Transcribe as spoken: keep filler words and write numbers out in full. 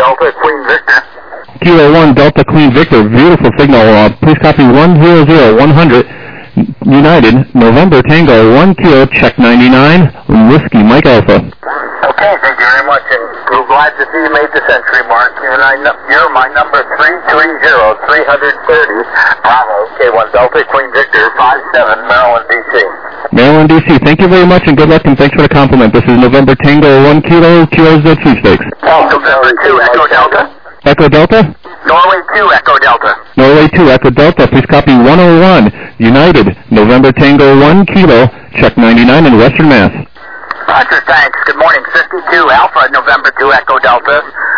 Delta, Queen Victor. Kilo one Delta Queen Victor, beautiful signal. Uh, please copy one zero zero one hundred. United, November Tango, one Kilo, check ninety-nine, Whiskey Mike Alpha. Okay, thank you very much, and we're glad to see you made the century mark. You're, I, you're my number three three zero three three zero, Bravo, K one Delta, Queen Victor, five seven, Maryland, D C. Maryland, D C, thank you very much, and good luck, and thanks for the compliment. This is November Tango, one Kilo, Kilo's the sweepstakes. Oh, November two, Echo Delta. Echo Delta? Norway two, Echo Delta. Norway two, Echo Delta, please copy one oh one. United, November Tango, one Kilo, check ninety-nine in Western Mass. Roger, thanks. Good morning. fifty-two, Alpha, November two, Echo Delta.